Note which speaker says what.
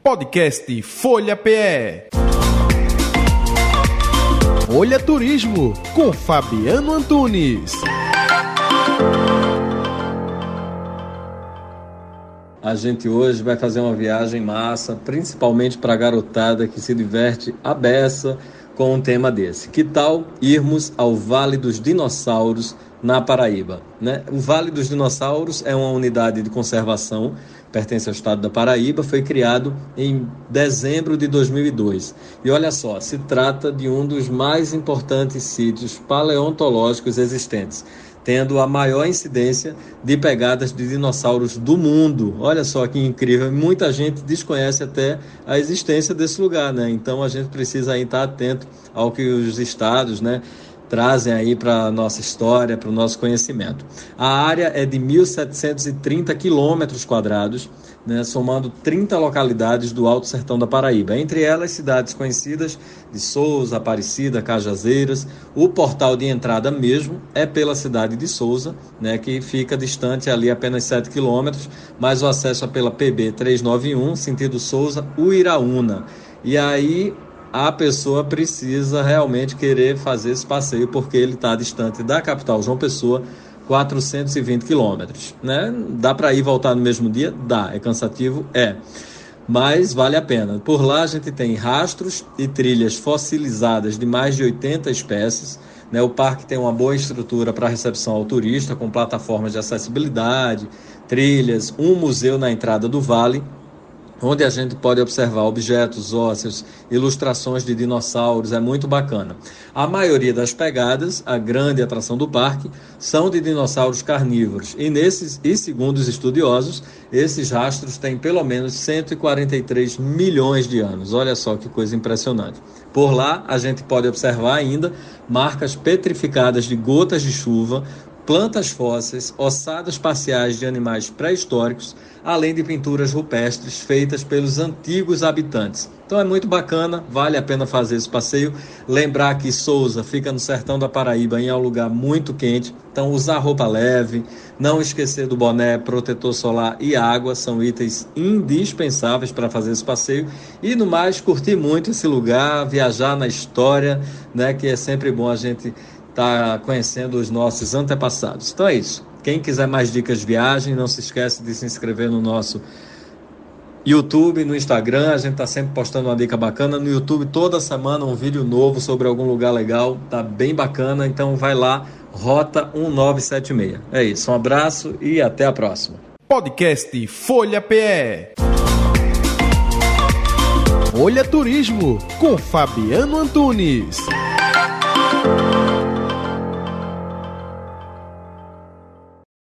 Speaker 1: Podcast Folha PE. Folha Turismo com Fabiano Antunes.
Speaker 2: A gente hoje vai fazer uma viagem massa, principalmente para a garotada que se diverte à beça com um tema desse. Que tal irmos ao Vale dos Dinossauros, na Paraíba, né? O Vale dos Dinossauros é uma unidade de conservação, pertence ao estado da Paraíba, foi criado em dezembro de 2002. E olha só, se trata de um dos mais importantes sítios paleontológicos existentes, tendo a maior incidência de pegadas de dinossauros do mundo. Olha só que incrível, muita gente desconhece até a existência desse lugar, né? Então a gente precisa aí estar atento ao que os estados, né, trazem aí para a nossa história, para o nosso conhecimento. A área é de 1.730 quilômetros quadrados, né, somando 30 localidades do Alto Sertão da Paraíba. Entre elas, cidades conhecidas de Sousa, Aparecida, Cajazeiras. O portal de entrada mesmo é pela cidade de Sousa, né, que fica distante ali apenas 7 quilômetros, mas o acesso é pela PB 391, sentido Sousa-Uiraúna. E aí a pessoa precisa realmente querer fazer esse passeio, porque ele está distante da capital João Pessoa, 420 quilômetros, né? Dá para ir e voltar no mesmo dia? Dá. É cansativo? É. Mas vale a pena. Por lá a gente tem rastros e trilhas fossilizadas de mais de 80 espécies, né? O parque tem uma boa estrutura para recepção ao turista, com plataformas de acessibilidade, trilhas, um museu na entrada do vale, onde a gente pode observar objetos ósseos, ilustrações de dinossauros, é muito bacana. A maioria das pegadas, a grande atração do parque, são de dinossauros carnívoros. E segundo os estudiosos, esses rastros têm pelo menos 143 milhões de anos. Olha só que coisa impressionante. Por lá, a gente pode observar ainda marcas petrificadas de gotas de chuva, plantas fósseis, ossadas parciais de animais pré-históricos, além de pinturas rupestres feitas pelos antigos habitantes. Então é muito bacana, vale a pena fazer esse passeio. Lembrar que Sousa fica no sertão da Paraíba, em um lugar muito quente, então usar roupa leve, não esquecer do boné, protetor solar e água, são itens indispensáveis para fazer esse passeio. E no mais, curtir muito esse lugar, viajar na história, né, que é sempre bom a gente tá conhecendo os nossos antepassados. Então é isso. Quem quiser mais dicas de viagem, não se esquece de se inscrever no nosso YouTube, no Instagram. A gente está sempre postando uma dica bacana. No YouTube, toda semana, um vídeo novo sobre algum lugar legal. Tá bem bacana. Então vai lá, Rota 1976. É isso. Um abraço e até a próxima.
Speaker 1: Podcast Folha PE. Folha Turismo com Fabiano Antunes.